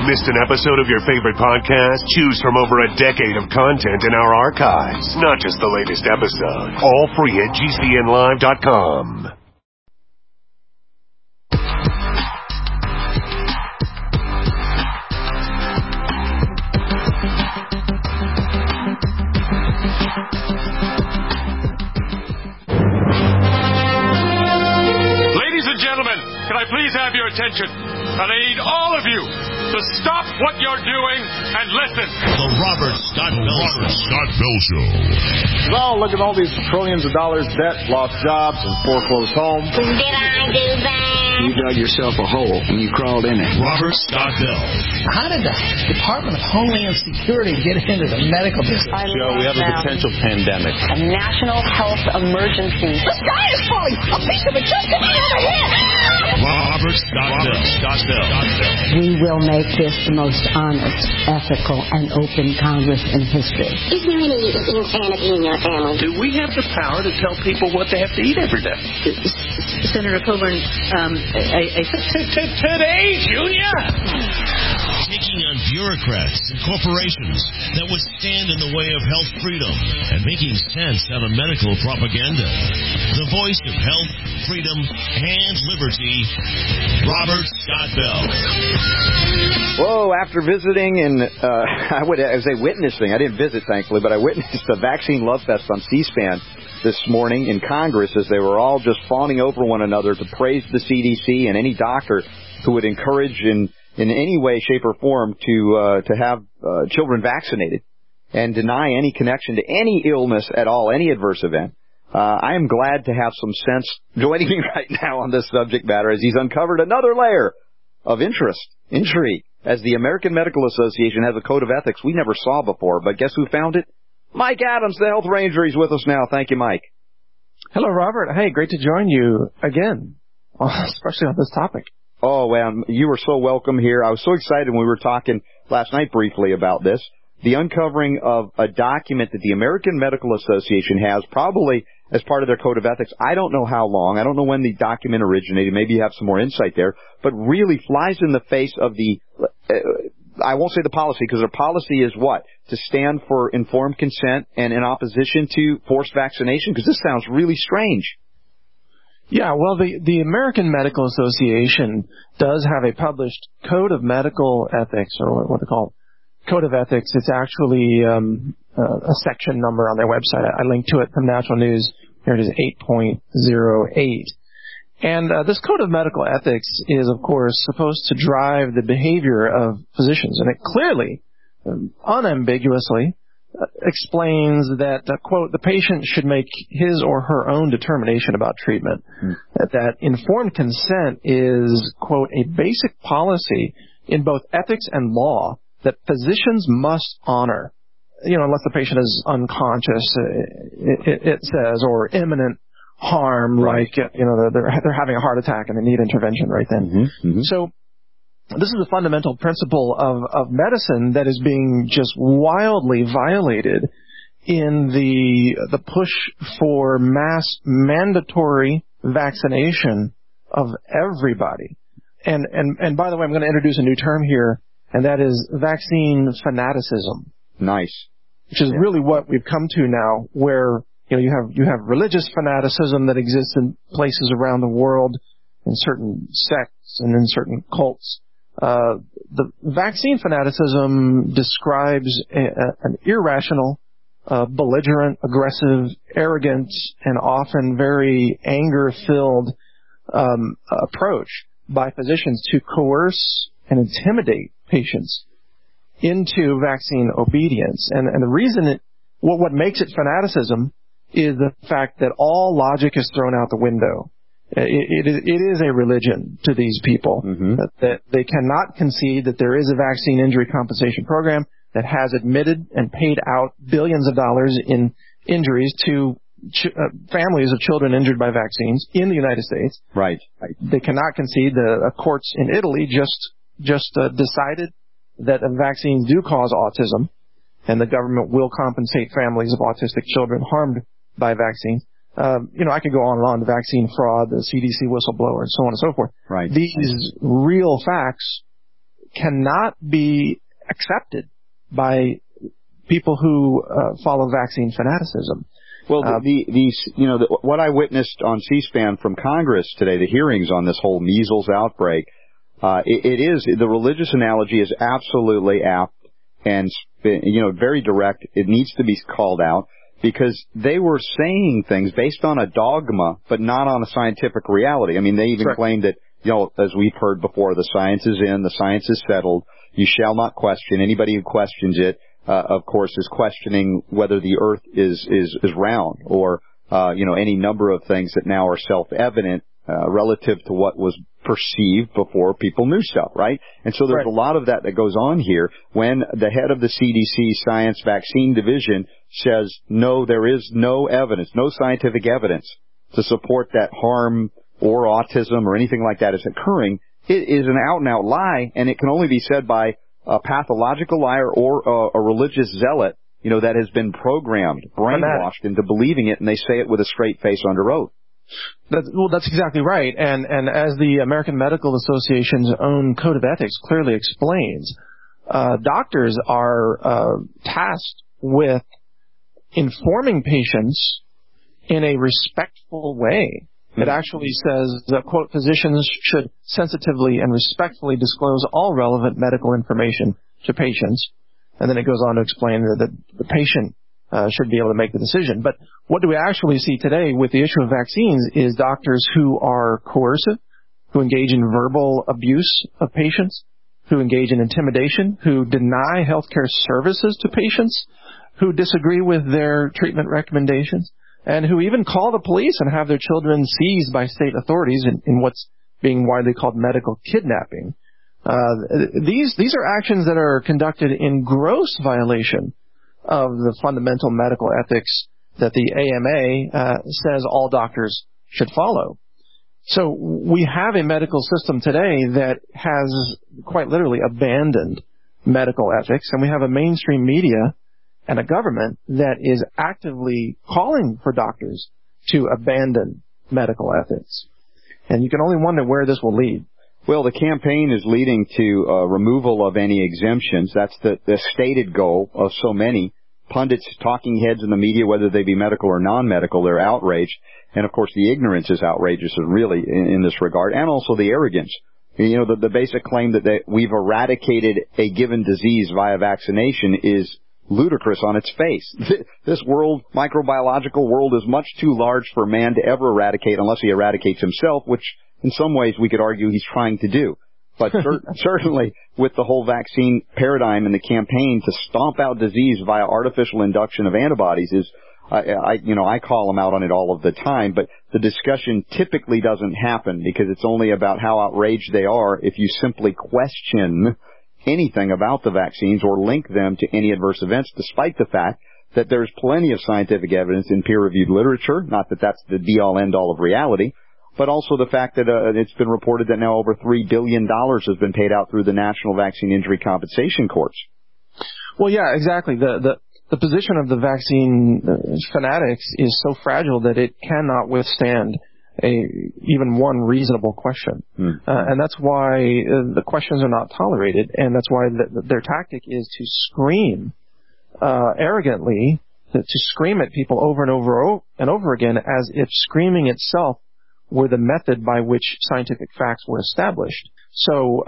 Missed an episode of your favorite podcast? Choose from over a decade of content in our archives. Not just the latest episode. All free at GCNlive.com. Ladies and gentlemen, can I please have your attention? And I need all of you to stop what you're doing and listen. The Robert Scott Bell Show. Well, look at all these trillions of dollars debt, lost jobs, and foreclosed homes. Did I do that? You dug yourself a hole and you crawled in it. Robert Scott Bell. How did the Department of Homeland Security get into the medical business? Joe, we have a potential pandemic. A national health emergency. The sky is falling! A piece of it just hit me over here! Robert Scott Bell. We will make this the most honest, ethical, and open Congress in history. Is there any insanity in your family? Do we have the power to tell people what they have to eat every day? Senator Coburn, Today, Junior! Taking on bureaucrats and corporations that would stand in the way of health freedom and making sense out of medical propaganda. The voice of health, freedom, and liberty, Robert Scott Bell. Whoa, after visiting and I say witnessing, I didn't visit thankfully, but I witnessed the Vaccine Love Fest on C-SPAN this morning in Congress as they were all just fawning over one another to praise the CDC and any doctor who would encourage in any way, shape, or form to have children vaccinated and deny any connection to any illness at all, any adverse event. I am glad to have some sense joining me right now on this subject matter as he's uncovered another layer of intrigue, as the American Medical Association has a code of ethics we never saw before. But guess who found it? Mike Adams, the Health Ranger. He's with us now. Thank you, Mike. Hello, Robert. Hey, great to join you again, especially on this topic. Oh, well, you were so welcome here. I was so excited when we were talking last night briefly about this. The uncovering of a document that the American Medical Association has, probably as part of their code of ethics. I don't know how long. I don't know when the document originated. Maybe you have some more insight there. But really flies in the face of the, I won't say the policy, because their policy is what? To stand for informed consent and in opposition to forced vaccination? Because this sounds really strange. Yeah, well, the American Medical Association does have a published code of medical ethics, or what they call code of ethics. It's actually a section number on their website. I linked to it from Natural News. Here it is, 8.08. And this code of medical ethics is, of course, supposed to drive the behavior of physicians. And it clearly, unambiguously, explains that, quote, the patient should make his or her own determination about treatment. That informed consent is, quote, a basic policy in both ethics and law that physicians must honor, unless the patient is unconscious, it says, or imminent harm, right. Like, they're having a heart attack and they need intervention right then. So this is a fundamental principle of medicine that is being just wildly violated in the push for mass mandatory vaccination of everybody. And by the way, I'm going to introduce a new term here, and that is vaccine fanaticism. Nice. Which is really what we've come to now, where you have religious fanaticism that exists in places around the world, in certain sects and in certain cults. The vaccine fanaticism describes an irrational, belligerent, aggressive, arrogant, and often very anger-filled approach by physicians to coerce and intimidate patients into vaccine obedience. And the reason what makes it fanaticism is the fact that all logic is thrown out the window. It is a religion to these people, that they cannot concede that there is a vaccine injury compensation program that has admitted and paid out billions of dollars in injuries to families of children injured by vaccines in the United States. Right. They cannot concede. The courts in Italy just decided that vaccines do cause autism, and the government will compensate families of autistic children harmed by vaccines. I could go on and on, the vaccine fraud, the CDC whistleblower, and so on and so forth. Right. These real facts cannot be accepted by people who follow vaccine fanaticism. Well, what I witnessed on C-SPAN from Congress today, the hearings on this whole measles outbreak, the religious analogy is absolutely apt and, very direct. It needs to be called out because they were saying things based on a dogma, but not on a scientific reality. I mean, they even claimed that, as we've heard before, the science is in, the science is settled. You shall not question. Anybody who questions it, of course, is questioning whether the earth is round or, any number of things that now are self-evident, relative to what was perceived before people knew stuff, right? And so there's a lot of that goes on here when the head of the CDC Science Vaccine Division says, no, there is no evidence, no scientific evidence to support that harm or autism or anything like that is occurring. It is an out-and-out lie, and it can only be said by a pathological liar or a religious zealot, that has been programmed, brainwashed into believing it, and they say it with a straight face under oath. That's exactly right. And as the American Medical Association's own Code of Ethics clearly explains, doctors are tasked with informing patients in a respectful way. It actually says that, quote, physicians should sensitively and respectfully disclose all relevant medical information to patients. And then it goes on to explain that the patient should be able to make the decision. But what do we actually see today with the issue of vaccines is doctors who are coercive, who engage in verbal abuse of patients, who engage in intimidation, who deny healthcare services to patients, who disagree with their treatment recommendations, and who even call the police and have their children seized by state authorities in what's being widely called medical kidnapping. These are actions that are conducted in gross violation of the fundamental medical ethics that the AMA says all doctors should follow. So we have a medical system today that has quite literally abandoned medical ethics, and we have a mainstream media and a government that is actively calling for doctors to abandon medical ethics. And you can only wonder where this will lead. Well, the campaign is leading to removal of any exemptions. That's the stated goal of so many pundits, talking heads in the media, whether they be medical or non-medical. They're outraged. And, of course, the ignorance is outrageous, really, in this regard, and also the arrogance. The basic claim that we've eradicated a given disease via vaccination is ludicrous on its face. This microbiological world, is much too large for man to ever eradicate unless he eradicates himself, which in some ways we could argue he's trying to do. But certainly with the whole vaccine paradigm and the campaign to stomp out disease via artificial induction of antibodies is, I call them out on it all of the time, but the discussion typically doesn't happen because it's only about how outraged they are if you simply question anything about the vaccines or link them to any adverse events, despite the fact that there's plenty of scientific evidence in peer-reviewed literature, not that that's the be-all, end-all of reality, but also the fact that it's been reported that now over $3 billion has been paid out through the National Vaccine Injury Compensation Courts. Well, yeah, exactly. The position of the vaccine fanatics is so fragile that it cannot withstand even one reasonable question. And that's why the questions are not tolerated, and that's why their tactic is to scream arrogantly, to scream at people over and over again as if screaming itself were the method by which scientific facts were established. So,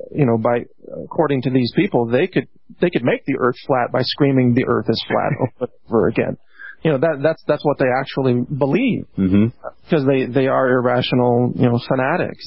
according to these people, they could make the earth flat by screaming the earth is flat over and over again. That's what they actually believe, because they are irrational, fanatics.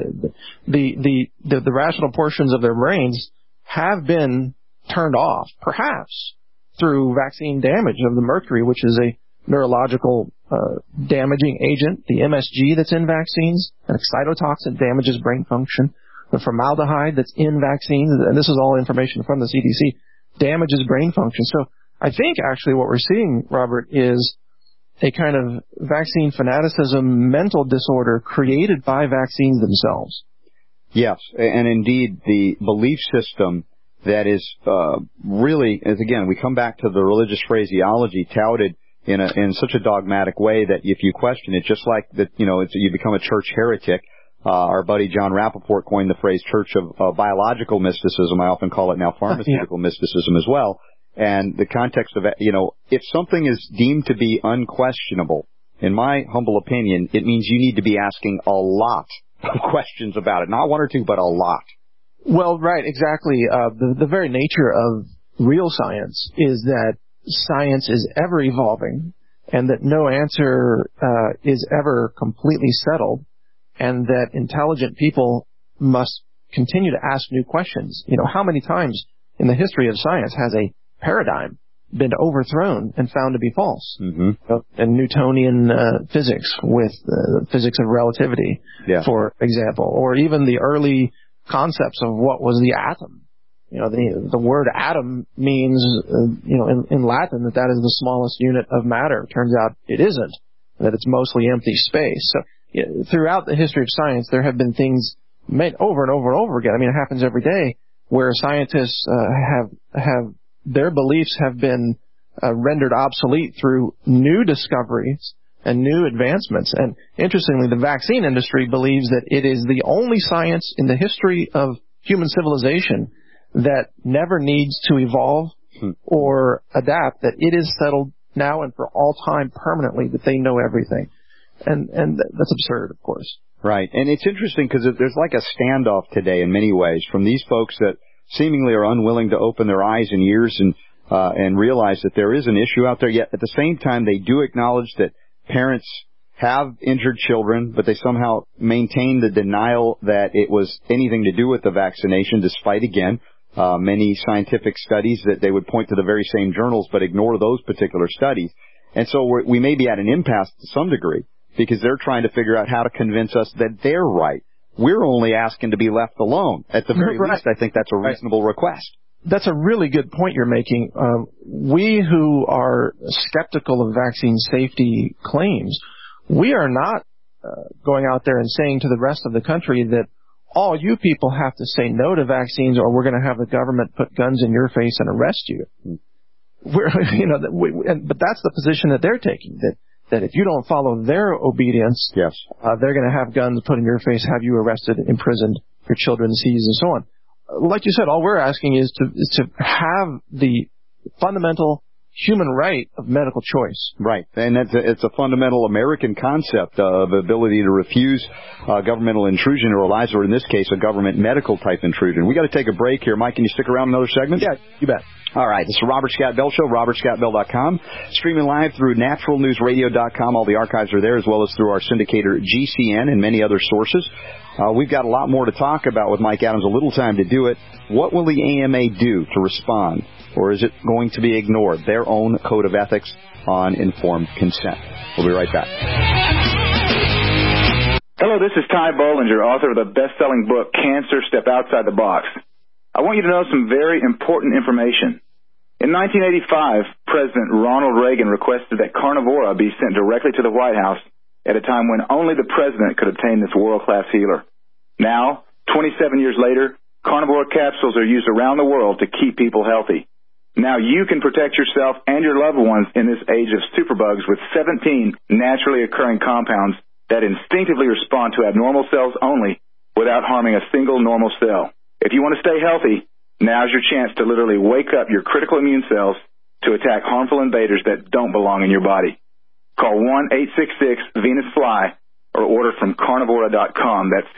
The rational portions of their brains have been turned off, perhaps through vaccine damage of the mercury, which is a neurological damaging agent. The MSG that's in vaccines, an excitotoxin, damages brain function. The formaldehyde that's in vaccines, and this is all information from the CDC, damages brain function. So I think actually what we're seeing, Robert, is a kind of vaccine fanaticism mental disorder created by vaccines themselves. Yes, and indeed the belief system that is really, as again, we come back to the religious phraseology touted in such a dogmatic way that if you question it, just like that, you become a church heretic. Our buddy John Rappaport coined the phrase Church of Biological Mysticism. I often call it now pharmaceutical mysticism as well. And the context of, if something is deemed to be unquestionable, in my humble opinion, it means you need to be asking a lot of questions about it. Not one or two, but a lot. Well, right, exactly. The very nature of real science is that science is ever evolving and that no answer is ever completely settled, and that intelligent people must continue to ask new questions. How many times in the history of science has a paradigm been overthrown and found to be false? Mm-hmm. And Newtonian physics with physics of relativity, for example, or even the early concepts of what was the atom. The word atom means, in Latin that is the smallest unit of matter. Turns out it isn't, that it's mostly empty space. So throughout the history of science, there have been things made over and over and over again. It happens every day where scientists have their beliefs have been rendered obsolete through new discoveries and new advancements. And interestingly, the vaccine industry believes that it is the only science in the history of human civilization that never needs to evolve or adapt, that it is settled now and for all time permanently, that they know everything. And that's absurd, of course. Right. And it's interesting because there's like a standoff today in many ways from these folks that seemingly are unwilling to open their eyes and ears and realize that there is an issue out there. Yet at the same time, they do acknowledge that parents have injured children, but they somehow maintain the denial that it was anything to do with the vaccination, despite, again, many scientific studies that they would point to the very same journals but ignore those particular studies. And so we may be at an impasse to some degree because they're trying to figure out how to convince us that they're right. We're only asking to be left alone. At the very least, I think that's a reasonable request. That's a really good point you're making. We who are skeptical of vaccine safety claims, we are not going out there and saying to the rest of the country that all you people have to say no to vaccines or we're going to have the government put guns in your face and arrest you. But that's the position that they're taking, that if you don't follow their obedience, they're going to have guns put in your face, have you arrested, imprisoned, your children seized, and so on. Like you said, all we're asking is to have the fundamental human right of medical choice. Right. And it's a fundamental American concept of ability to refuse governmental intrusion or lies, or in this case, a government medical type intrusion. We got to take a break here. Mike, can you stick around another segment? Yeah, you bet. All right. This is the Robert Scott Bell Show, robertscottbell.com. Streaming live through naturalnewsradio.com. All the archives are there, as well as through our syndicator GCN and many other sources. We've got a lot more to talk about with Mike Adams, a little time to do it. What will the AMA do to respond? Or is it going to be ignored? Their own code of ethics on informed consent. We'll be right back. Hello, this is Ty Bollinger, author of the best-selling book, Cancer, Step Outside the Box. I want you to know some very important information. In 1985, President Ronald Reagan requested that Carnivora be sent directly to the White House at a time when only the president could obtain this world-class healer. Now, 27 years later, Carnivora capsules are used around the world to keep people healthy. Now you can protect yourself and your loved ones in this age of superbugs with 17 naturally occurring compounds that instinctively respond to abnormal cells only without harming a single normal cell. If you want to stay healthy, now's your chance to literally wake up your critical immune cells to attack harmful invaders that don't belong in your body. Call 1-866-VENUS-FLY or order from carnivora.com. That's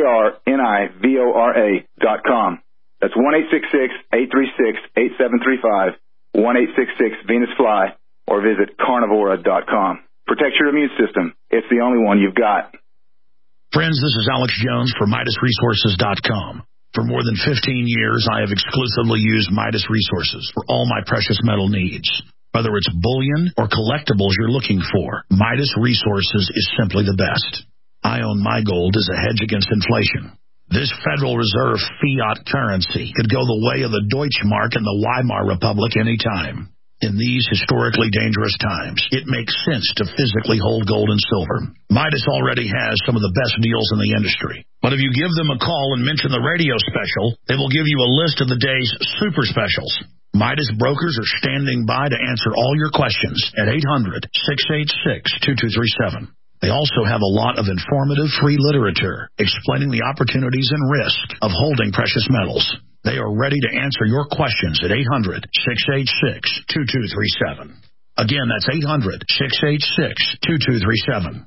carnivora.com. That's 1-866-836-8735, 1-866-VENUS-FLY, or visit carnivora.com. Protect your immune system. It's the only one you've got. Friends, this is Alex Jones for MidasResources.com. For more than 15 years, I have exclusively used Midas Resources for all my precious metal needs. Whether it's bullion or collectibles you're looking for, Midas Resources is simply the best. I own my gold as a hedge against inflation. This Federal Reserve fiat currency could go the way of the Deutschmark and the Weimar Republic anytime. In these historically dangerous times, it makes sense to physically hold gold and silver. Midas already has some of the best deals in the industry. But if you give them a call and mention the radio special, they will give you a list of the day's super specials. Midas brokers are standing by to answer all your questions at 800-686-2237. They also have a lot of informative free literature explaining the opportunities and risk of holding precious metals. They are ready to answer your questions at 800-686-2237. Again, that's 800-686-2237.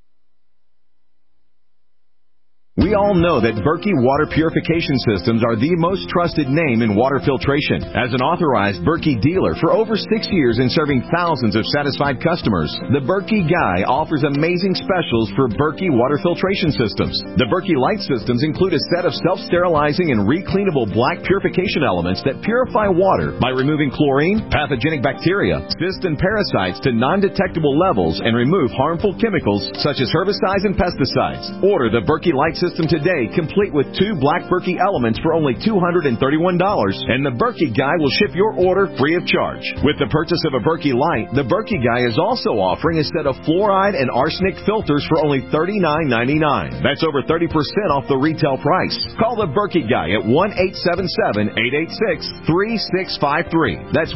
We all know that Berkey Water Purification Systems are the most trusted name in water filtration. As an authorized Berkey dealer for over 6 years and serving thousands of satisfied customers, the Berkey Guy offers amazing specials for Berkey Water Filtration Systems. The Berkey Light Systems include a set of self-sterilizing and recleanable black purification elements that purify water by removing chlorine, pathogenic bacteria, cysts, and parasites to non-detectable levels and remove harmful chemicals such as herbicides and pesticides. Order the Berkey Light System today, complete with 2 black Berkey elements for only $231, and the Berkey Guy will ship your order free of charge. With the purchase of a Berkey Light, the Berkey Guy is also offering a set of fluoride and arsenic filters for only $39.99. That's over 30% off the retail price. Call the Berkey Guy at 1-877-886-3653. That's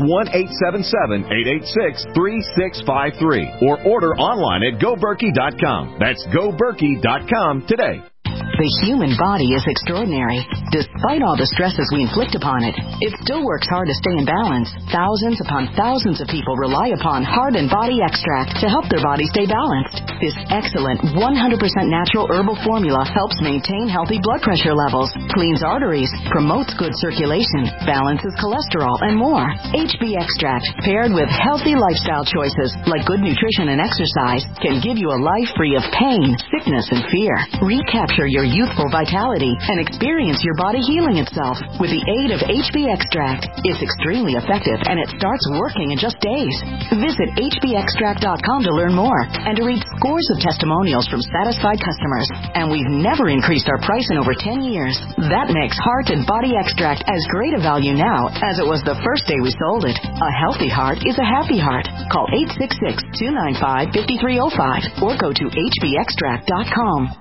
1-877-886-3653. Or order online at GoBerkey.com. That's GoBerkey.com today. The human body is extraordinary. Despite all the stresses we inflict upon it, it still works hard to stay in balance. Thousands upon thousands of people rely upon Heart and Body Extract to help their body stay balanced. This excellent 100% natural herbal formula helps maintain healthy blood pressure levels, cleans arteries, promotes good circulation, balances cholesterol, and more. HB Extract, paired with healthy lifestyle choices like good nutrition and exercise, can give you a life free of pain, sickness, and fear. Recapture your youthful vitality and experience your body healing itself with the aid of HB Extract. It's extremely effective and it starts working in just days. Visit hbextract.com to learn more and to read scores of testimonials from satisfied customers. And we've never increased our price in over 10 years. That makes Heart and Body Extract as great a value now as it was the first day we sold it. A healthy heart is a happy heart. Call 866-295-5305 or go to hbextract.com.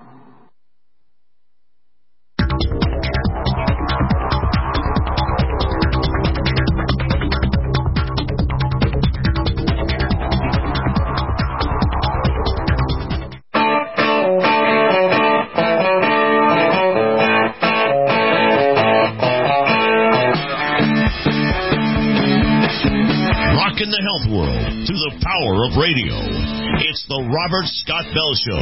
In the health world through the power of radio. It's the Robert Scott Bell Show.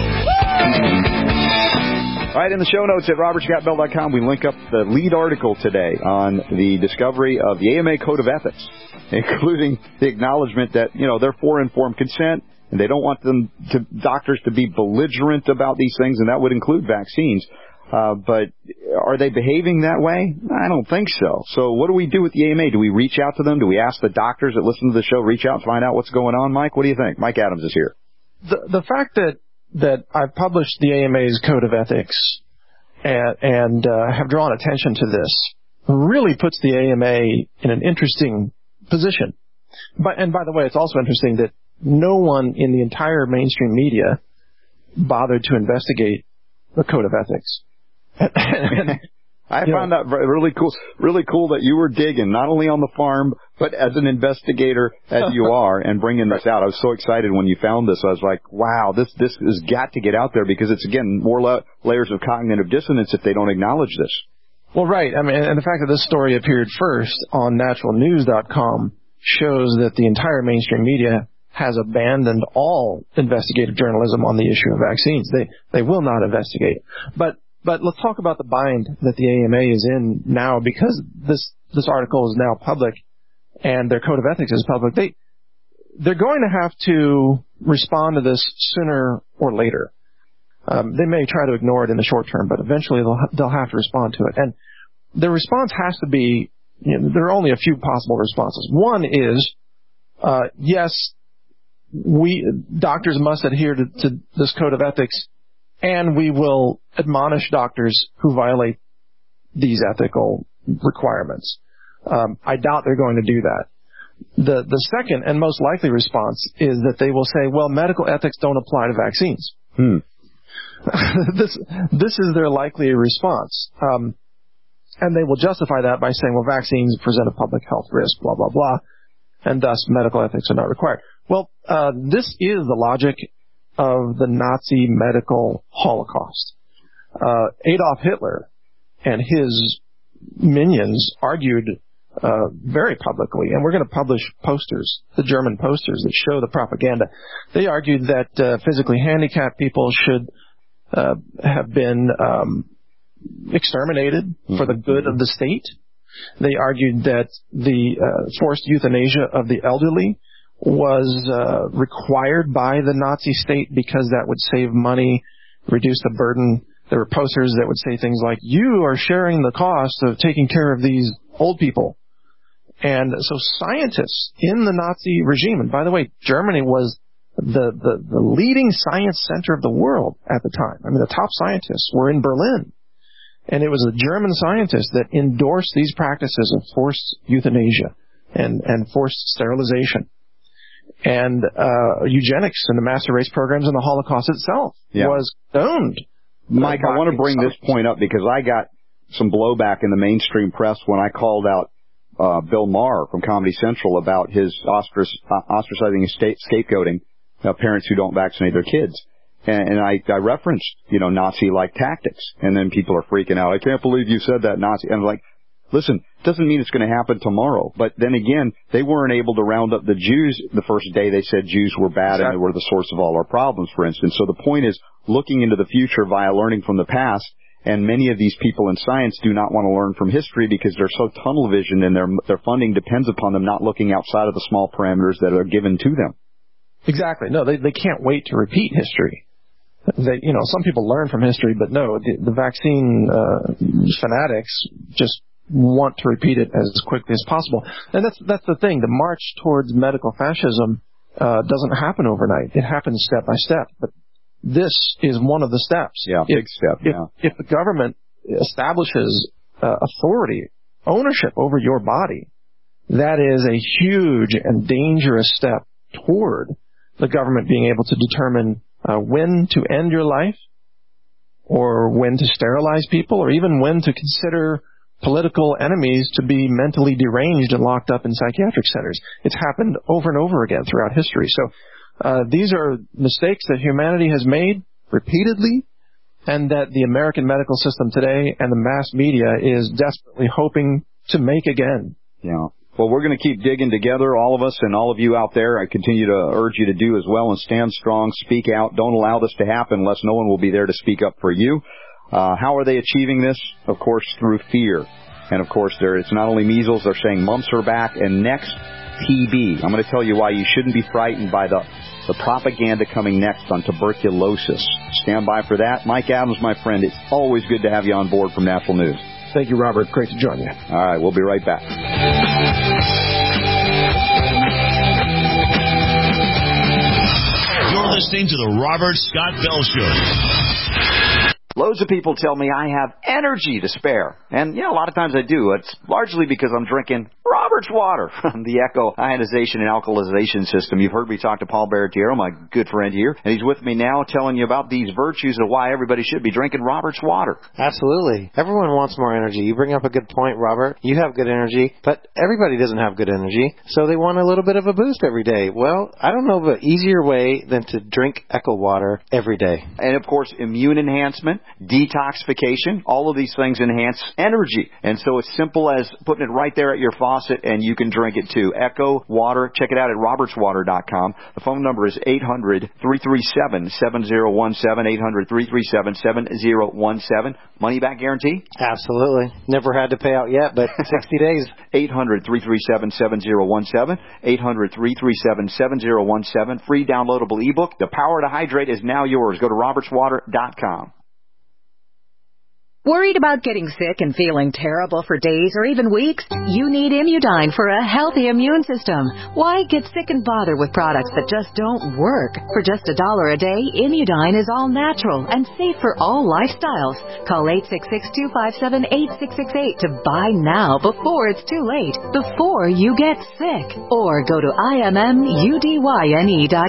All right, in the show notes at robertscottbell.com, we link up the lead article today on the discovery of the AMA Code of Ethics, including the acknowledgement that, they're for informed consent, and they don't want doctors to be belligerent about these things, and that would include vaccines. But are they behaving that way? I don't think so. So what do we do with the AMA? Do we reach out to them? Do we ask the doctors that listen to the show, reach out and find out what's going on? Mike, what do you think? Mike Adams is here. The fact that I've published the AMA's Code of Ethics and have drawn attention to this really puts the AMA in an interesting position. And by the way, it's also interesting that no one in the entire mainstream media bothered to investigate the Code of Ethics. I found that really cool that you were digging, not only on the farm, but as an investigator as you are, and bringing this out. I was so excited when you found this. I was like, wow, this has got to get out there, because it's, again, more layers of cognitive dissonance if they don't acknowledge this. Well, right. I mean, and the fact that this story appeared first on naturalnews.com shows that the entire mainstream media has abandoned all investigative journalism on the issue of vaccines. They will not investigate. But let's talk about the bind that the AMA is in now, because this article is now public and their Code of Ethics is public. They're going to have to respond to this sooner or later. They may try to ignore it in the short term, but eventually they'll have to respond to it. And the response has to be, there are only a few possible responses. One is, yes, doctors must adhere to this Code of Ethics, and we will admonish doctors who violate these ethical requirements. I doubt they're going to do that. The second and most likely response is that they will say, well, medical ethics don't apply to vaccines. This is their likely response. And they will justify that by saying, well, vaccines present a public health risk, blah, blah, blah, and thus medical ethics are not required. Well, this is the logic of the Nazi medical holocaust. Adolf Hitler and his minions argued very publicly, and we're going to publish posters, the German posters that show the propaganda. They argued that physically handicapped people should have been exterminated for the good of the state. They argued that the forced euthanasia of the elderly was required by the Nazi state because that would save money, reduce the burden. There were posters that would say things like, "You are sharing the cost of taking care of these old people." And so scientists in the Nazi regime, and by the way, Germany was the leading science center of the world at the time. I mean, the top scientists were in Berlin. And it was the German scientists that endorsed these practices of forced euthanasia and forced sterilization. And eugenics and the master race programs and the Holocaust itself was condoned. Mike, I want to bring this point up because I got some blowback in the mainstream press when I called out Bill Maher from Comedy Central about his ostracizing and scapegoating parents who don't vaccinate their kids. And I referenced, Nazi-like tactics. And then people are freaking out. I can't believe you said that, Nazi. And I'm like, listen, it doesn't mean it's going to happen tomorrow. But then again, they weren't able to round up the Jews the first day they said Jews were bad and they were the source of all our problems, for instance. So the point is looking into the future via learning from the past. And many of these people in science do not want to learn from history because they're so tunnel visioned and their funding depends upon them not looking outside of the small parameters that are given to them. Exactly. No, they can't wait to repeat history. Some people learn from history, but no, the vaccine fanatics just want to repeat it as quickly as possible. And that's the thing. The march towards medical fascism doesn't happen overnight. It happens step by step. But this is one of the steps. Yeah, big step. If the government establishes authority, ownership over your body, that is a huge and dangerous step toward the government being able to determine when to end your life, or when to sterilize people, or even when to consider political enemies to be mentally deranged and locked up in psychiatric centers. It's happened over and over again throughout history. So these are mistakes that humanity has made repeatedly, and that the American medical system today and the mass media is desperately hoping to make again. Yeah. Well, we're going to keep digging together, all of us and all of you out there. I continue to urge you to do as well and stand strong, speak out. Don't allow this to happen unless no one will be there to speak up for you. How are they achieving this? Of course, through fear. And, of course, it's not only measles. They're saying mumps are back. And next, TB. I'm going to tell you why you shouldn't be frightened by the propaganda coming next on tuberculosis. Stand by for that. Mike Adams, my friend, it's always good to have you on board from National News. Thank you, Robert. Great to join you. All right, we'll be right back. You're listening to the Robert Scott Bell Show. Loads of people tell me I have energy to spare. And, a lot of times I do. It's largely because I'm drinking Robert's water from the Echo ionization and alkalization system. You've heard me talk to Paul Baratiero, my good friend here, and he's with me now telling you about these virtues of why everybody should be drinking Robert's water. Absolutely. Everyone wants more energy. You bring up a good point, Robert. You have good energy, but everybody doesn't have good energy, so they want a little bit of a boost every day. Well, I don't know of an easier way than to drink Echo water every day. And, of course, immune enhancement, detoxification, all of these things enhance energy. And so it's simple as putting it right there at your faucet, and you can drink it too. Echo Water. Check it out at robertswater.com. The phone number is 800-337-7017, 800-337-7017. Money back guarantee? Absolutely. Never had to pay out yet, but 60 days. 800-337-7017, 800-337-7017. Free downloadable ebook. The Power to Hydrate is now yours. Go to robertswater.com. Worried about getting sick and feeling terrible for days or even weeks? You need Immudyne for a healthy immune system. Why get sick and bother with products that just don't work? For just $1 a day, Immudyne is all natural and safe for all lifestyles. Call 866-257-8668 to buy now before it's too late, before you get sick. Or go to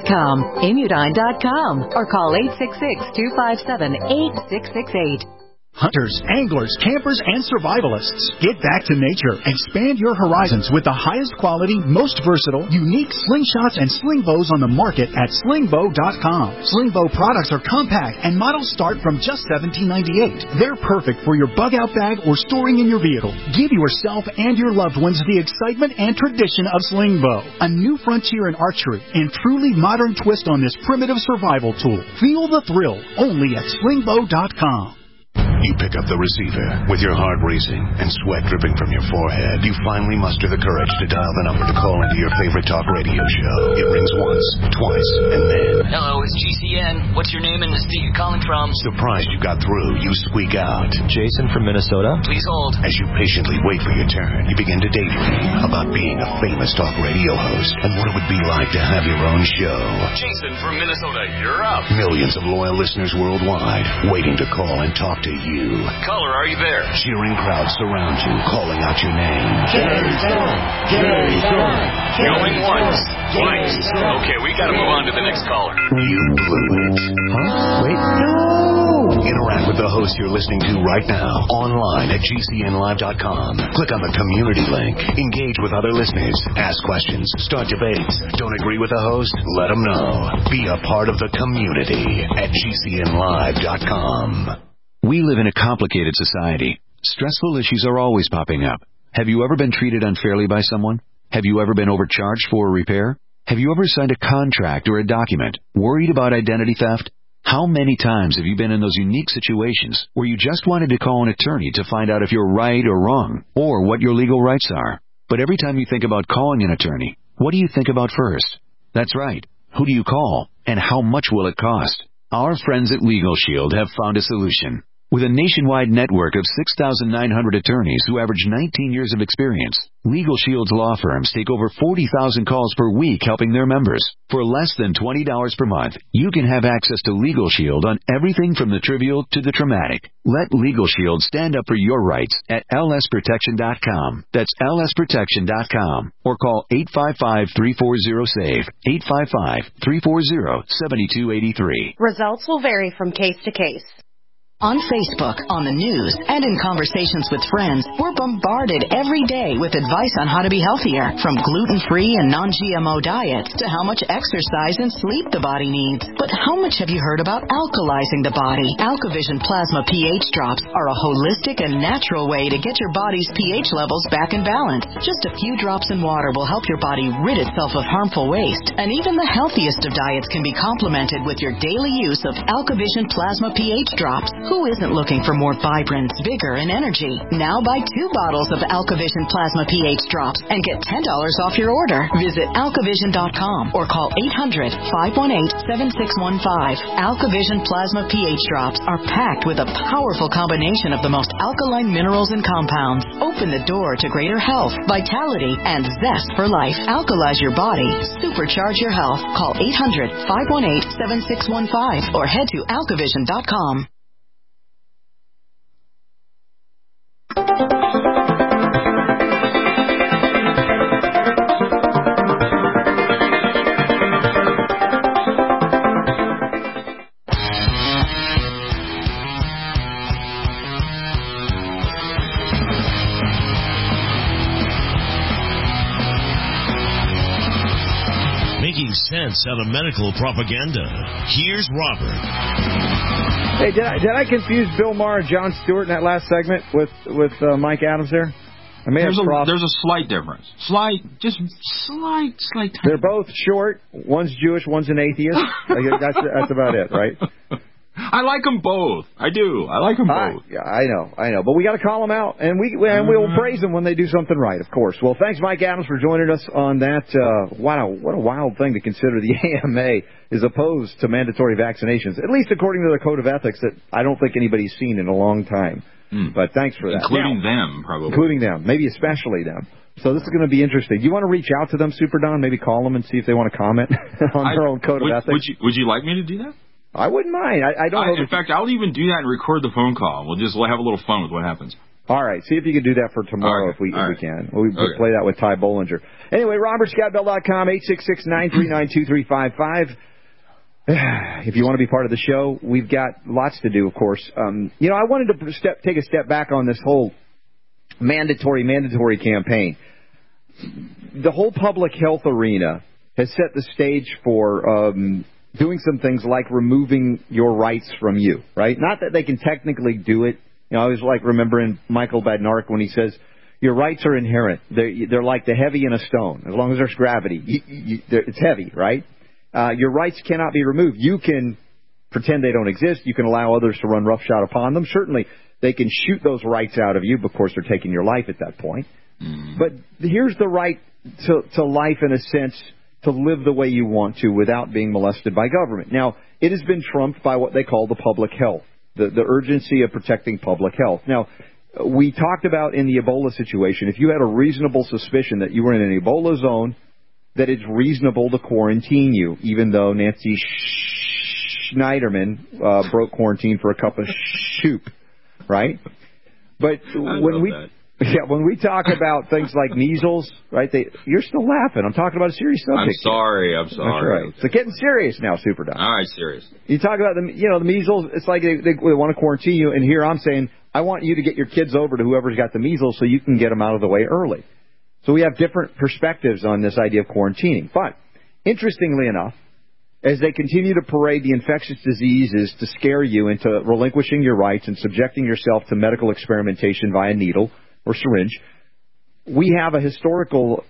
IMMUDYNE.com, Immudyne.com, or call 866-257-8668. Hunters, anglers, campers, and survivalists. Get back to nature. Expand your horizons with the highest quality, most versatile, unique slingshots and sling bows on the market at slingbow.com. Slingbow products are compact and models start from just $17.98. They're perfect for your bug-out bag or storing in your vehicle. Give yourself and your loved ones the excitement and tradition of Slingbow. A new frontier in archery and truly modern twist on this primitive survival tool. Feel the thrill only at slingbow.com. You pick up the receiver. With your heart racing and sweat dripping from your forehead, you finally muster the courage to dial the number to call into your favorite talk radio show. It rings once, twice, and then... Hello, it's GCN. What's your name and the state you're calling from? Surprised you got through, you squeak out. Jason from Minnesota. Please hold. As you patiently wait for your turn, you begin to daydream about being a famous talk radio host and what it would be like to have your own show. Jason from Minnesota, you're up. Millions of loyal listeners worldwide waiting to call and talk to you. Caller, are you there? Cheering crowds surround you, calling out your name. Jason! Jason! Going once, twice. Okay, we gotta move on to the next caller. You blew it. Huh? Wait, no! Interact with the host you're listening to right now, online at GCNlive.com. Click on the community link. Engage with other listeners. Ask questions. Start debates. Don't agree with the host? Let them know. Be a part of the community at GCNlive.com. We live in a complicated society. Stressful issues are always popping up. Have you ever been treated unfairly by someone? Have you ever been overcharged for a repair? Have you ever signed a contract or a document? Worried about identity theft? How many times have you been in those unique situations where you just wanted to call an attorney to find out if you're right or wrong, or what your legal rights are? But every time you think about calling an attorney, what do you think about first? That's right. Who do you call? And how much will it cost? Our friends at Legal Shield have found a solution. With a nationwide network of 6,900 attorneys who average 19 years of experience, Legal Shield's law firms take over 40,000 calls per week helping their members. For less than $20 per month, you can have access to Legal Shield on everything from the trivial to the traumatic. Let Legal Shield stand up for your rights at lsprotection.com. That's lsprotection.com. Or call 855-340-SAVE, 855-340-7283. Results will vary from case to case. On Facebook, on the news, and in conversations with friends, we're bombarded every day with advice on how to be healthier, from gluten-free and non-GMO diets to how much exercise and sleep the body needs. But how much have you heard about alkalizing the body? AlkaVision Plasma pH drops are a holistic and natural way to get your body's pH levels back in balance. Just a few drops in water will help your body rid itself of harmful waste. And even the healthiest of diets can be complemented with your daily use of AlkaVision Plasma pH drops. Who isn't looking for more vibrance, vigor, and energy? Now buy 2 bottles of AlkaVision Plasma pH drops and get $10 off your order. Visit alkavision.com or call 800-518-7615. AlkaVision Plasma pH drops are packed with a powerful combination of the most alkaline minerals and compounds. Open the door to greater health, vitality, and zest for life. Alkalize your body. Supercharge your health. Call 800-518-7615 or head to alkavision.com. Making sense out of medical propaganda. Here's Robert. Hey, did I confuse Bill Maher and Jon Stewart in that last segment with Mike Adams there? I may there's have a slight difference. Slight. They're both short. One's Jewish, one's an atheist. That's about it, right? I like them both. I do. I like them both. Yeah, I know. But we got to call them out, and we'll praise them when they do something right, of course. Well, thanks, Mike Adams, for joining us on that. Wow, what a wild thing to consider. The AMA is opposed to mandatory vaccinations, at least according to the code of ethics that I don't think anybody's seen in a long time. But thanks for that. Including them, probably. Including them, maybe especially them. So this is going to be interesting. Do you want to reach out to them, Super Don? Maybe call them and see if they want to comment on their own code of ethics? Would you like me to do that? I wouldn't mind. I don't know. In fact, I'll even do that and record the phone call. We'll have a little fun with what happens. All right. See if you can do that for tomorrow if we can. We'll play that with Ty Bollinger. Anyway, RobertScottBell.com, 866-939-2355. If you want to be part of the show, we've got lots to do, of course. I wanted to take a step back on this whole mandatory campaign. The whole public health arena has set the stage for doing some things like removing your rights from you, right? Not that they can technically do it. I always like remembering Michael Badnarik when he says, your rights are inherent. They're like the heavy in a stone. As long as there's gravity, it's heavy, right? Your rights cannot be removed. You can pretend they don't exist. You can allow others to run roughshod upon them. Certainly, they can shoot those rights out of you. But of course, they're taking your life at that point. But here's the right to life, in a sense, to live the way you want to without being molested by government. Now, it has been trumped by what they call the public health, the urgency of protecting public health. Now, we talked about in the Ebola situation, if you had a reasonable suspicion that you were in an Ebola zone, that it's reasonable to quarantine you, even though Nancy Schneiderman broke quarantine for a cup of soup, right? But when we talk about things like measles, right? You're still laughing. I'm talking about a serious subject. I'm sorry. That's right. So getting serious now, Super Doc. All right, serious. You talk about the measles. It's like they want to quarantine you, and here I'm saying I want you to get your kids over to whoever's got the measles so you can get them out of the way early. So we have different perspectives on this idea of quarantining. But interestingly enough, as they continue to parade the infectious diseases to scare you into relinquishing your rights and subjecting yourself to medical experimentation via needle or syringe, we have a historical,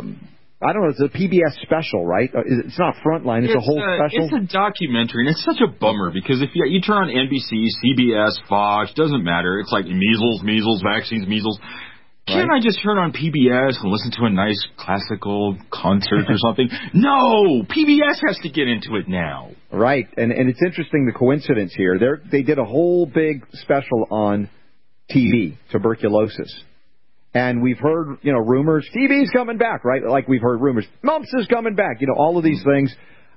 it's a PBS special, right? It's not Frontline, it's a whole special. It's a documentary, and it's such a bummer because if you turn on NBC, CBS, Fox, doesn't matter. It's like measles, vaccines, measles. Can't I just turn on PBS and listen to a nice classical concert or something? No! PBS has to get into it now. Right, and it's interesting, the coincidence here. They did a whole big special on TB, tuberculosis. And we've heard, rumors, TB's coming back, right? Like we've heard rumors, mumps is coming back, all of these things.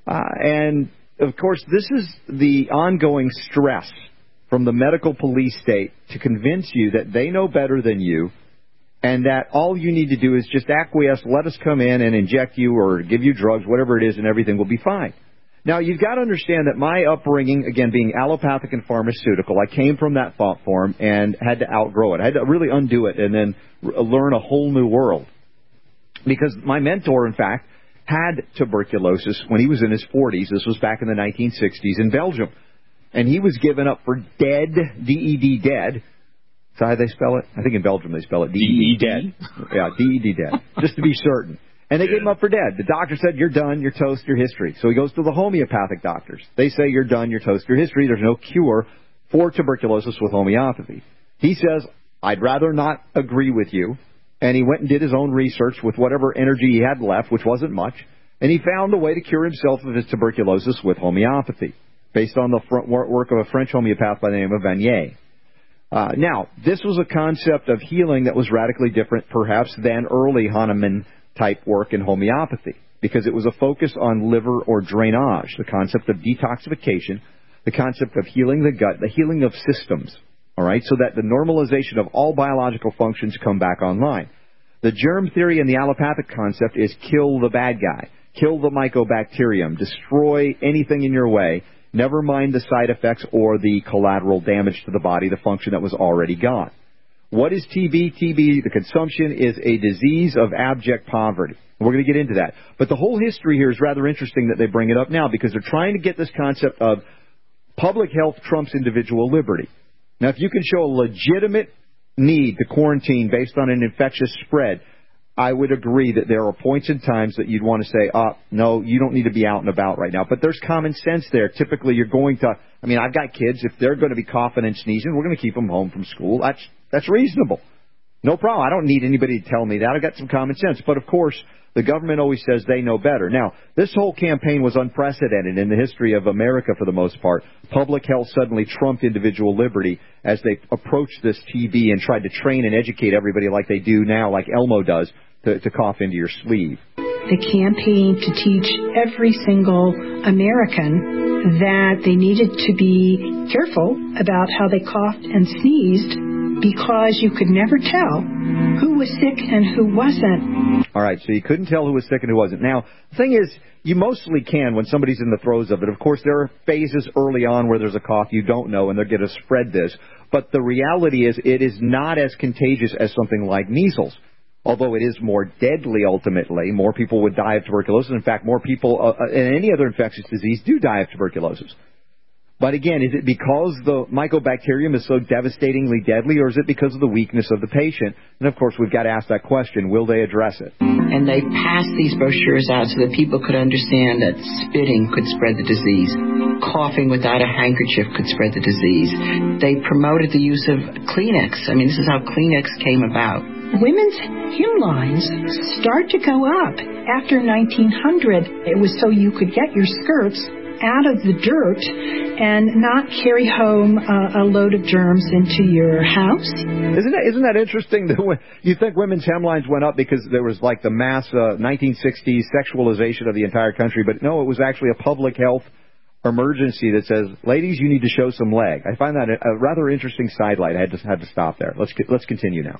And, of course, this is the ongoing stress from the medical police state to convince you that they know better than you, and that all you need to do is just acquiesce, let us come in and inject you or give you drugs, whatever it is, and everything will be fine. Now, you've got to understand that my upbringing, again, being allopathic and pharmaceutical, I came from that thought form and had to outgrow it. I had to really undo it and then learn a whole new world. Because my mentor, in fact, had tuberculosis when he was in his 40s. This was back in the 1960s in Belgium. And he was given up for dead, D-E-D, dead. Is that how they spell it? I think in Belgium they spell it D-E-D, dead. Yeah, D-E-D, dead, just to be certain. And they gave him up for dead. The doctor said, you're done, you're toast, your history. So he goes to the homeopathic doctors. They say, you're done, you're toast, your history. There's no cure for tuberculosis with homeopathy. He says, I'd rather not agree with you. And he went and did his own research with whatever energy he had left, which wasn't much. And he found a way to cure himself of his tuberculosis with homeopathy, based on the work of a French homeopath by the name of Vanier. Now, this was a concept of healing that was radically different, perhaps, than early Hahnemann-type work in homeopathy, because it was a focus on liver or drainage, the concept of detoxification, the concept of healing the gut, the healing of systems, all right, so that the normalization of all biological functions come back online. The germ theory and the allopathic concept is kill the bad guy, kill the mycobacterium, destroy anything in your way, never mind the side effects or the collateral damage to the body, the function that was already gone. What is TB? TB, the consumption, is a disease of abject poverty. We're going to get into that. But the whole history here is rather interesting that they bring it up now, because they're trying to get this concept of public health trumps individual liberty. Now, if you can show a legitimate need to quarantine based on an infectious spread, I would agree that there are points and times that you'd want to say, no, you don't need to be out and about right now. But there's common sense there. Typically, you're going to, I've got kids. If they're going to be coughing and sneezing, we're going to keep them home from school. That's reasonable. No problem. I don't need anybody to tell me that. I've got some common sense. But, of course, the government always says they know better. Now, this whole campaign was unprecedented in the history of America for the most part. Public health suddenly trumped individual liberty as they approached this TB and tried to train and educate everybody like they do now, like Elmo does, to cough into your sleeve. The campaign to teach every single American that they needed to be careful about how they coughed and sneezed because you could never tell who was sick and who wasn't. All right, so you couldn't tell who was sick and who wasn't. Now, the thing is, you mostly can when somebody's in the throes of it. Of course, there are phases early on where there's a cough you don't know, and they're going to spread this. But the reality is it is not as contagious as something like measles. Although it is more deadly ultimately, more people would die of tuberculosis. In fact, more people in any other infectious disease do die of tuberculosis. But again, is it because the mycobacterium is so devastatingly deadly, or is it because of the weakness of the patient? And, of course, we've got to ask that question. Will they address it? And they passed these brochures out so that people could understand that spitting could spread the disease. Coughing without a handkerchief could spread the disease. They promoted the use of Kleenex. I mean, this is how Kleenex came about. Women's hemlines start to go up after 1900. It was so you could get your skirts out of the dirt and not carry home a load of germs into your house. Isn't that interesting? That you think women's hemlines went up because there was like the mass 1960s sexualization of the entire country, but no, it was actually a public health emergency that says, ladies, you need to show some leg. I find that a rather interesting sidelight. I had to stop there. Let's continue now.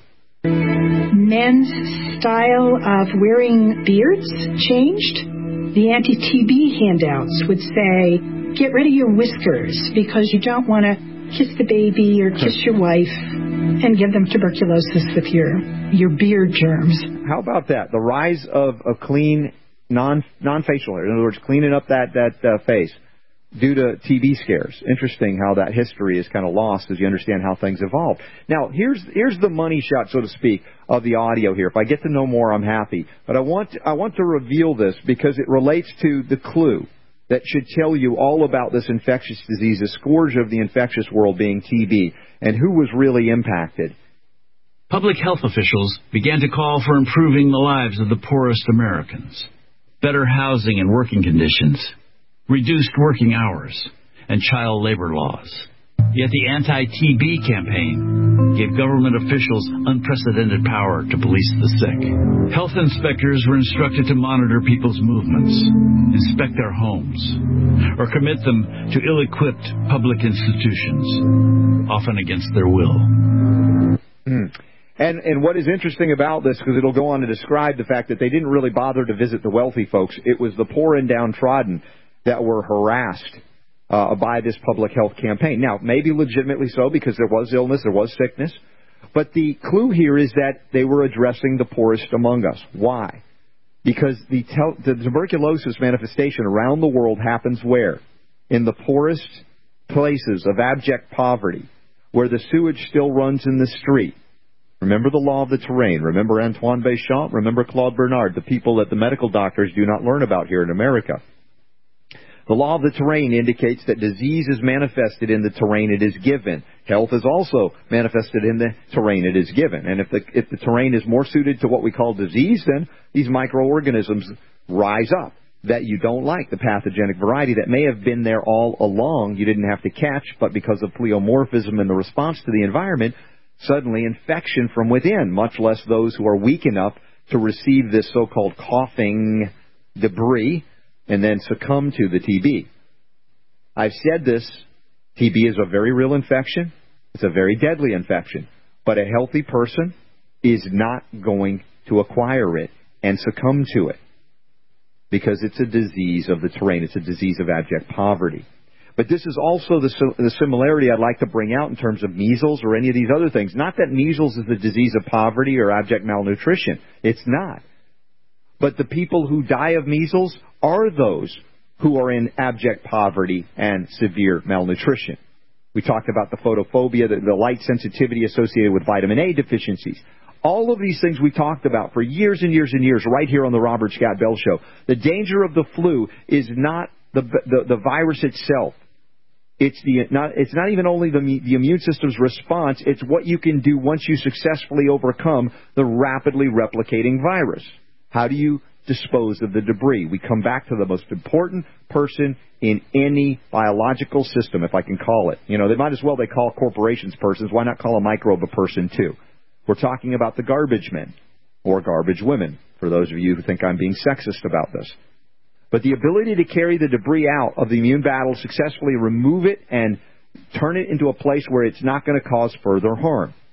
Men's style of wearing beards changed. The anti-TB handouts would say, get rid of your whiskers because you don't want to kiss the baby or kiss your wife and give them tuberculosis with your beard germs. How about that? The rise of clean, non-facial hair. In other words, cleaning up that face due to TB scares. Interesting how that history is kind of lost as you understand how things evolved. Now, here's the money shot, so to speak, of the audio here. If I get to know more, I'm happy. But I want to reveal this because it relates to the clue that should tell you all about this infectious disease, the scourge of the infectious world being TB, and who was really impacted. Public health officials began to call for improving the lives of the poorest Americans, better housing and working conditions, reduced working hours, and child labor laws. Yet the anti-TB campaign gave government officials unprecedented power to police the sick. Health inspectors were instructed to monitor people's movements, inspect their homes, or commit them to ill-equipped public institutions, often against their will. And what is interesting about this, because it'll go on to describe the fact that they didn't really bother to visit the wealthy folks. It was the poor and downtrodden that were harassed by this public health campaign. Now, maybe legitimately so because there was illness, there was sickness. But the clue here is that they were addressing the poorest among us. Why? Because the tuberculosis manifestation around the world happens where? In the poorest places of abject poverty, where the sewage still runs in the street. Remember the law of the terrain. Remember Antoine Béchamp. Remember Claude Bernard, the people that the medical doctors do not learn about here in America. The law of the terrain indicates that disease is manifested in the terrain it is given. Health is also manifested in the terrain it is given. And if the terrain is more suited to what we call disease, then these microorganisms rise up that you don't like, the pathogenic variety that may have been there all along, you didn't have to catch, but because of pleomorphism and the response to the environment, suddenly infection from within, much less those who are weak enough to receive this so-called coughing debris and then succumb to the TB. I've said this, TB is a very real infection. It's a very deadly infection. But a healthy person is not going to acquire it and succumb to it because it's a disease of the terrain. It's a disease of abject poverty. But this is also the similarity I'd like to bring out in terms of measles or any of these other things. Not that measles is the disease of poverty or abject malnutrition. It's not. But the people who die of measles are those who are in abject poverty and severe malnutrition. We talked about the photophobia, the light sensitivity associated with vitamin A deficiencies. All of these things we talked about for years and years and years right here on the Robert Scott Bell Show. The danger of the flu is not the virus itself. It's not even only the immune system's response, it's what you can do once you successfully overcome the rapidly replicating virus. How do you dispose of the debris? We come back to the most important person in any biological system, if I can call it. You know, they might as well they call corporations persons. Why not call a microbe a person too? We're talking about the garbage men or garbage women, for those of you who think I'm being sexist about this. But the ability to carry the debris out of the immune battle, successfully remove it and turn it into a place where it's not going to cause further harm.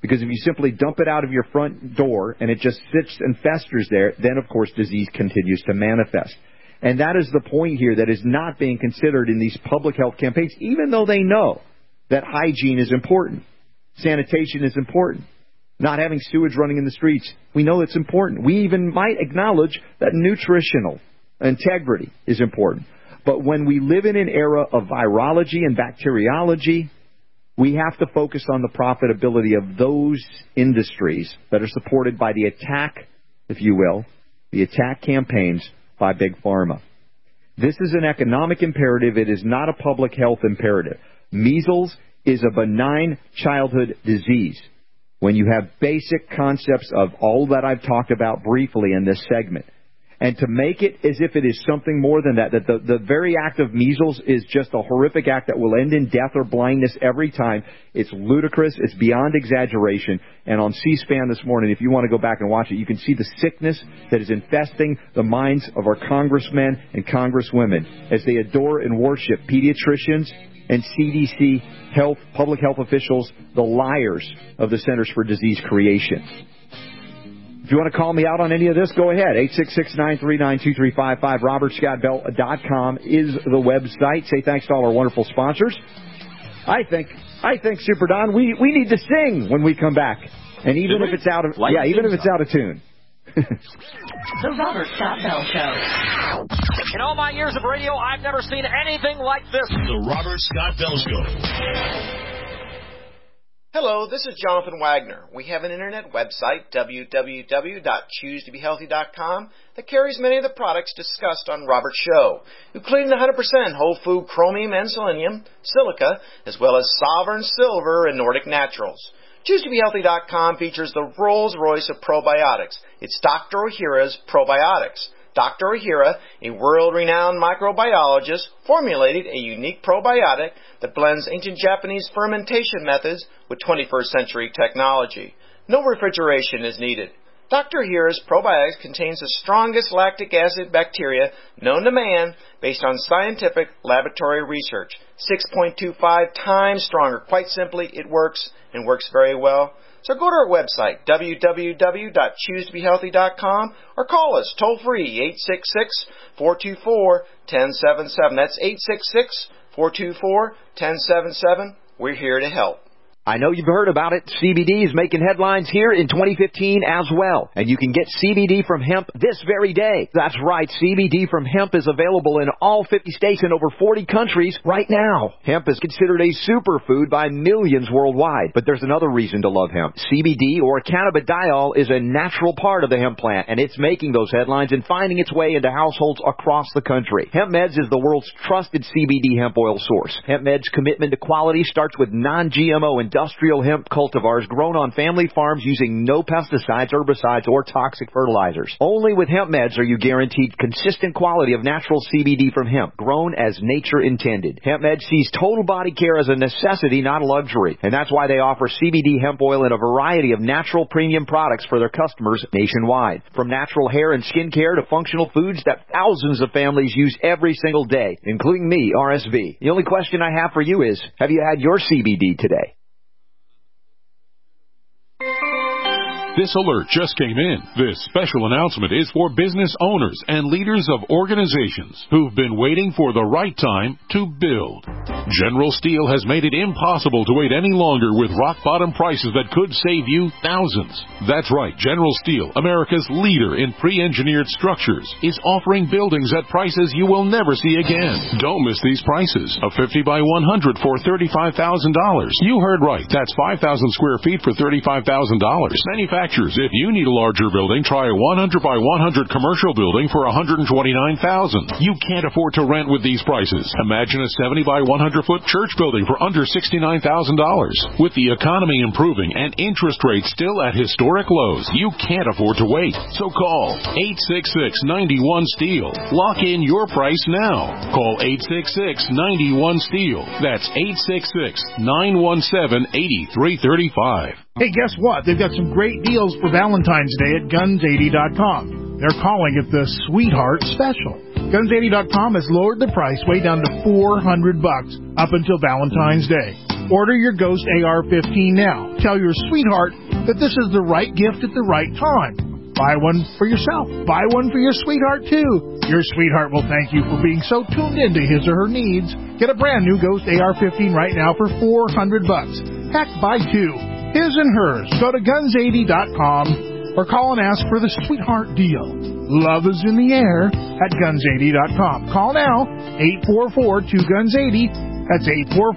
Because if you simply dump it out of your front door and it just sits and festers there, then, of course, disease continues to manifest. And that is the point here that is not being considered in these public health campaigns, even though they know that hygiene is important. Sanitation is important. Not having sewage running in the streets, we know it's important. We even might acknowledge that nutritional integrity is important. But when we live in an era of virology and bacteriology, we have to focus on the profitability of those industries that are supported by the attack, if you will, the attack campaigns by Big Pharma. This is an economic imperative. It is not a public health imperative. Measles is a benign childhood disease when you have basic concepts of all that I've talked about briefly in this segment. And to make it as if it is something more than that the very act of measles is just a horrific act that will end in death or blindness every time, it's ludicrous, it's beyond exaggeration. And on C-SPAN this morning, if you want to go back and watch it, you can see the sickness that is infesting the minds of our congressmen and congresswomen as they adore and worship pediatricians and CDC public health officials, the liars of the Centers for Disease Creation. If you want to call me out on any of this, go ahead. 866-939-2355. RobertScottBell.com is the website. Say thanks to all our wonderful sponsors. I think Super Don, we need to sing when we come back, and even if it's out of tune. The Robert Scott Bell Show. In all my years of radio, I've never seen anything like this. The Robert Scott Bell Show. Hello, this is Jonathan Wagner. We have an internet website, www.choosetobehealthy.com, that carries many of the products discussed on Robert's show, including the 100% whole food chromium and selenium, silica, as well as Sovereign Silver and Nordic Naturals. ChooseToBeHealthy.com features the Rolls-Royce of probiotics. It's Dr. Ohhira's Probiotics. Dr. Ohhira, a world-renowned microbiologist, formulated a unique probiotic that blends ancient Japanese fermentation methods with 21st century technology. No refrigeration is needed. Dr. Ohhira's probiotics contains the strongest lactic acid bacteria known to man based on scientific laboratory research. 6.25 times stronger. Quite simply, it works and works very well. So go to our website, www.choosetobehealthy.com, or call us toll-free, 866-424-1077. That's 866-424-1077. We're here to help. I know you've heard about it. CBD is making headlines here in 2015 as well. And you can get CBD from hemp this very day. That's right. CBD from hemp is available in all 50 states and over 40 countries right now. Hemp is considered a superfood by millions worldwide. But there's another reason to love hemp. CBD, or cannabidiol, is a natural part of the hemp plant, and it's making those headlines and finding its way into households across the country. Hemp Meds is the world's trusted CBD hemp oil source. Hemp Meds' commitment to quality starts with non-GMO industrial hemp cultivars grown on family farms using no pesticides, herbicides, or toxic fertilizers. Only with Hemp Meds are you guaranteed consistent quality of natural CBD from hemp, grown as nature intended. Hemp Meds sees total body care as a necessity, not a luxury, and that's why they offer CBD hemp oil in a variety of natural premium products for their customers nationwide. From natural hair and skin care to functional foods that thousands of families use every single day, including me, RSV. The only question I have for you is, have you had your CBD today? This alert just came in. This special announcement is for business owners and leaders of organizations who've been waiting for the right time to build. General Steel has made it impossible to wait any longer with rock-bottom prices that could save you thousands. That's right, General Steel, America's leader in pre-engineered structures, is offering buildings at prices you will never see again. Don't miss these prices. A 50 by 100 for $35,000. You heard right. That's 5,000 square feet for $35,000. Manufacturers, if you need a larger building, try a 100 by 100 commercial building for $129,000. You can't afford to rent with these prices. Imagine a 70 by 100 foot church building for under $69,000. With the economy improving and interest rates still at historic lows, you can't afford to wait. So call 866-91-STEEL. Lock in your price now. Call 866-91-STEEL. That's 866-917-8335. Hey, guess what? They've got some great deals for Valentine's Day at Guns80.com. They're calling it the Sweetheart Special. Guns80.com has lowered the price way down to $400 up until Valentine's Day. Order your Ghost AR-15 now. Tell your sweetheart that this is the right gift at the right time. Buy one for yourself. Buy one for your sweetheart, too. Your sweetheart will thank you for being so tuned into his or her needs. Get a brand new Ghost AR-15 right now for $400. Heck, buy two. His and hers. Go to guns80.com or call and ask for the sweetheart deal. Love is in the air at guns80.com. Call now, 844-2GUNS80. That's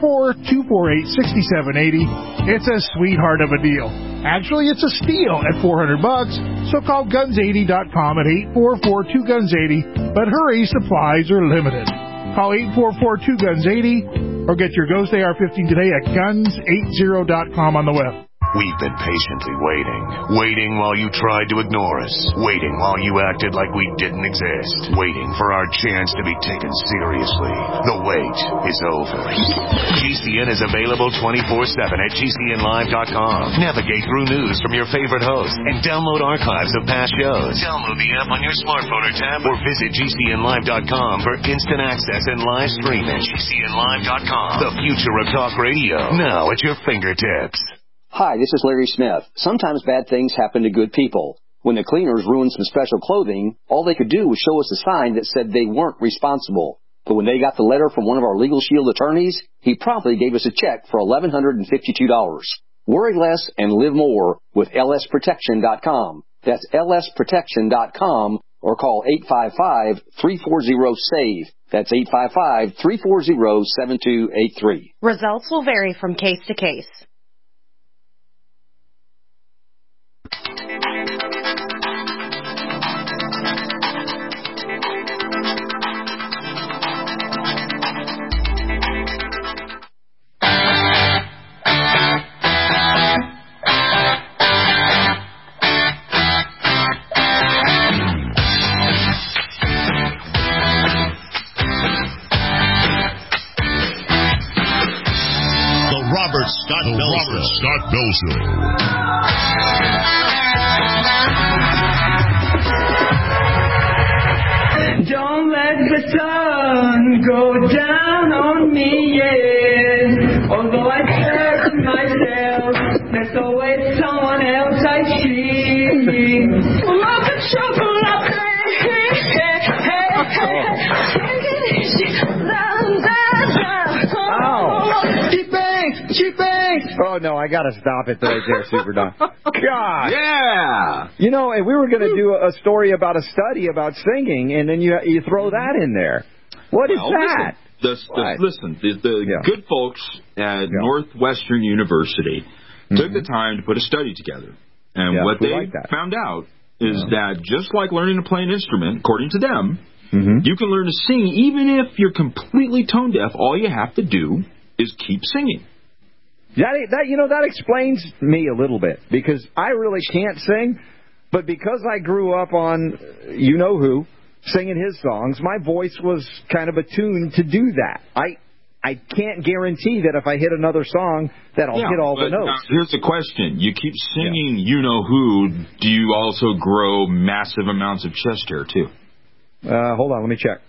844-248-6780. It's a sweetheart of a deal. Actually, it's a steal at $400. So call guns80.com at 844-2GUNS80. But hurry, supplies are limited. Call 844-2GUNS80 or get your Ghost AR-15 today at guns80.com on the web. We've been patiently waiting while you tried to ignore us, waiting while you acted like we didn't exist, waiting for our chance to be taken seriously. The wait is over. GCN is available 24/7 at GCNlive.com. Navigate through news from your favorite hosts and download archives of past shows. Download the app on your smartphone or tab or visit GCNlive.com for instant access and live streaming. GCNlive.com, the future of talk radio, now at your fingertips. Hi, this is Larry Smith. Sometimes bad things happen to good people. When the cleaners ruined some special clothing, all they could do was show us a sign that said they weren't responsible. But when they got the letter from one of our Legal Shield attorneys, he promptly gave us a check for $1,152. Worry less and live more with lsprotection.com. That's lsprotection.com or call 855-340-SAVE. That's 855-340-7283. Results will vary from case to case. Scott Bell Show. Don't let the sun go down on me yet. Although I said to myself, there's always someone else I see. Love the trouble up there. Oh, no, I got to stop it right there, Super Don. God. Yeah. You know, and we were going to do a story about a study about singing, and then you throw that in there. What is that? Listen, the good folks at Northwestern University took the time to put a study together. And what they found out is that just like learning to play an instrument, according to them, you can learn to sing even if you're completely tone deaf. All you have to do is keep singing. That explains me a little bit, because I really can't sing, but because I grew up on you-know-who, singing his songs, my voice was kind of attuned to do that. I can't guarantee that if I hit another song that I'll hit all the notes. Now, here's the question. You keep singing you-know-who, do you also grow massive amounts of chest hair, too? Hold on, let me check.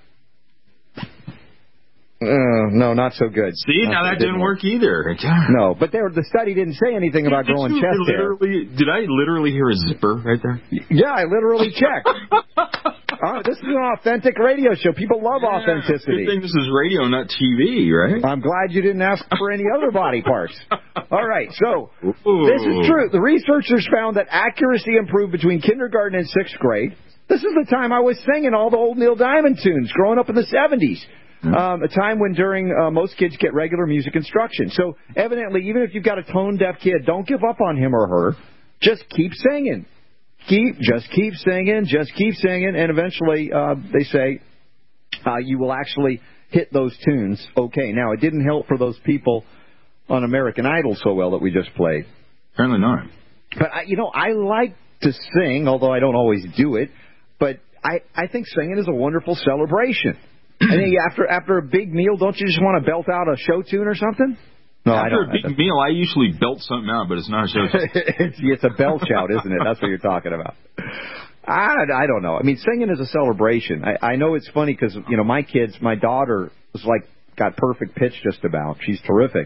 No, not so good. See, now that didn't work either. No, but the study didn't say anything about growing chest hair. Did I literally hear a zipper right there? Yeah, I literally checked. This is an authentic radio show. People love authenticity. Good thing this is radio, not TV, right? I'm glad you didn't ask for any other body parts. All right, so this is true. The researchers found that accuracy improved between kindergarten and 6th grade. This is the time I was singing all the old Neil Diamond tunes growing up in the 70s. A time when most kids get regular music instruction. So evidently, even if you've got a tone-deaf kid, don't give up on him or her. Just keep singing. Just keep singing, and eventually, they say, you will actually hit those tunes okay. Now, it didn't help for those people on American Idol so well that we just played. Apparently not. But, I like to sing, although I don't always do it, but I think singing is a wonderful celebration. I think after a big meal, don't you just want to belt out a show tune or something? No, after a big meal, I usually belt something out, but it's not a show tune. It's a belch out, isn't it? That's what you're talking about. I don't know. I mean, singing is a celebration. I know it's funny because, my daughter was got perfect pitch just about. She's terrific.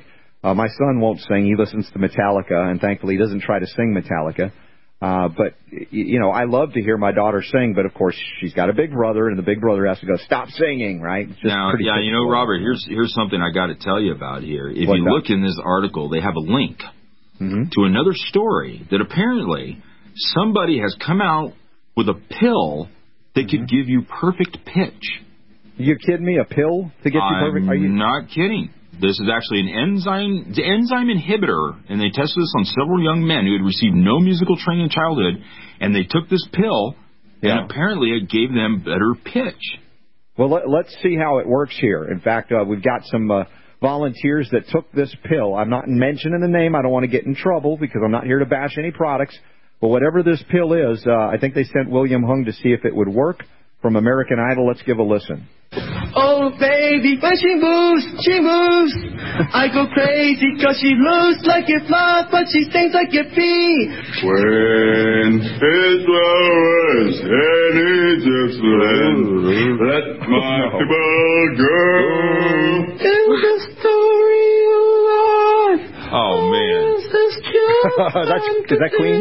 My son won't sing. He listens to Metallica, and thankfully he doesn't try to sing Metallica. But, I love to hear my daughter sing, but of course she's got a big brother, and the big brother has to go, stop singing, right? It's just Robert, here's something I got to tell you about here. If you look in this article, they have a link to another story that apparently somebody has come out with a pill that could give you perfect pitch. You kidding me? A pill to get you perfect? Are you not kidding? This is actually an enzyme inhibitor, and they tested this on several young men who had received no musical training in childhood, and they took this pill, and apparently it gave them better pitch. Well, let's see how it works here. In fact, we've got some volunteers that took this pill. I'm not mentioning the name. I don't want to get in trouble because I'm not here to bash any products. But whatever this pill is, I think they sent William Hung to see if it would work. From American Idol, let's give a listen. Oh, baby, when she moves, I go crazy cause she looks like a fly, but she sings like a bee. When it flowers and it's excellent, let my people go. It's the story of life. Oh, man. Is that Queen?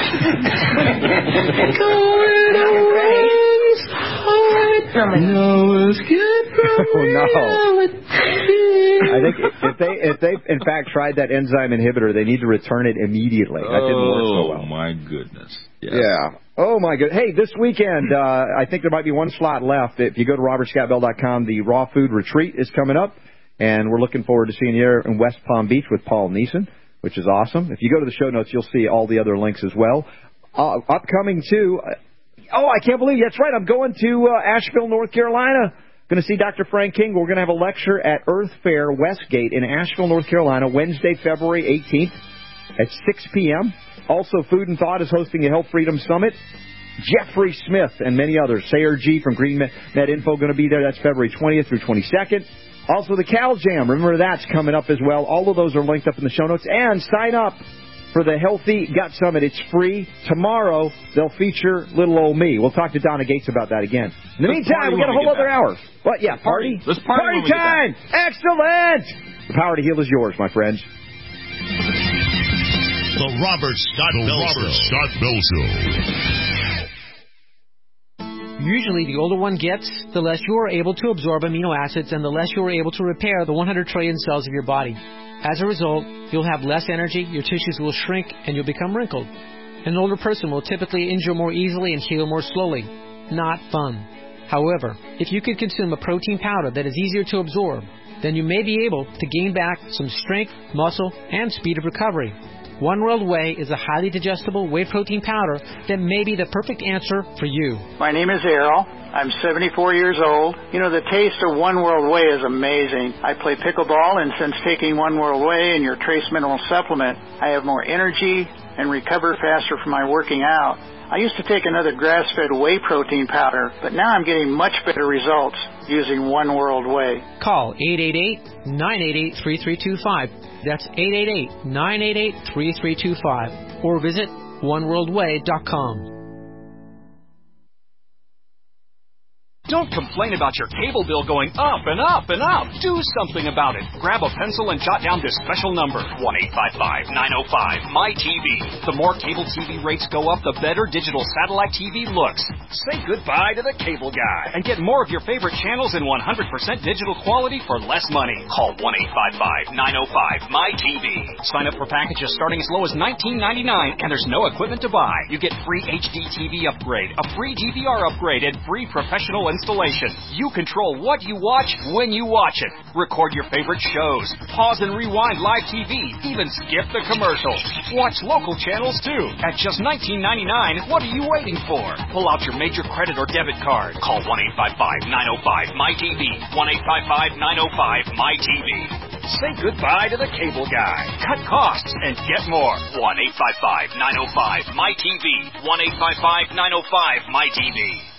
I think if they in fact tried that enzyme inhibitor, they need to return it immediately. That didn't work so well. Oh my goodness! Yes. Yeah. Oh my goodness. Hey, this weekend I think there might be one slot left. If you go to robertscottbell.com, the Raw Food Retreat is coming up, and we're looking forward to seeing you in West Palm Beach with Paul Neeson, which is awesome. If you go to the show notes, you'll see all the other links as well. Upcoming too. Oh, I can't believe that's right. I'm going to Asheville, North Carolina. Going to see Dr. Frank King. We're going to have a lecture at Earth Fair Westgate in Asheville, North Carolina, Wednesday, February 18th at 6 p.m. Also, Food and Thought is hosting a Health Freedom Summit. Jeffrey Smith and many others. Sayer G from Green Med Info going to be there. That's February 20th through 22nd. Also, the Cal Jam. Remember, that's coming up as well. All of those are linked up in the show notes. And sign up for the Healthy Gut Summit. It's free. Tomorrow, they'll feature little old me. We'll talk to Donna Gates about that again. In the meantime, we got a whole other hour. But yeah, party. Let's party time. Excellent. The power to heal is yours, my friends. The Robert Scott Bell Show. Usually, the older one gets, the less you are able to absorb amino acids and the less you are able to repair the 100 trillion cells of your body. As a result, you'll have less energy, your tissues will shrink, and you'll become wrinkled. An older person will typically injure more easily and heal more slowly. Not fun. However, if you could consume a protein powder that is easier to absorb, then you may be able to gain back some strength, muscle, and speed of recovery. One World Whey is a highly digestible whey protein powder that may be the perfect answer for you. My name is Errol. I'm 74 years old. You know, the taste of One World Whey is amazing. I play pickleball, and since taking One World Whey and your Trace Mineral Supplement, I have more energy and recover faster from my working out. I used to take another grass-fed whey protein powder, but now I'm getting much better results using One World Whey. Call 888-988-3325. That's 888-988-3325. Or visit oneworldway.com. Don't complain about your cable bill going up and up and up. Do something about it. Grab a pencil and jot down this special number, 1-855-905-MY-TV. The more cable TV rates go up, the better digital satellite TV looks. Say goodbye to the cable guy and get more of your favorite channels in 100% digital quality for less money. Call 1-855-905-MY-TV. Sign up for packages starting as low as $19.99, and there's no equipment to buy. You get free HD TV upgrade, a free DVR upgrade, and free professional installation. You control what you watch when you watch it. Record your favorite shows. Pause and rewind live TV. Even skip the commercials. Watch local channels too. At just $19.99, what are you waiting for? Pull out your major credit or debit card. Call 1-855-905-MY-TV. 1-855-905-MY-TV. Say goodbye to the cable guy. Cut costs and get more. 1-855-905-MY-TV. 1-855-905-MY-TV.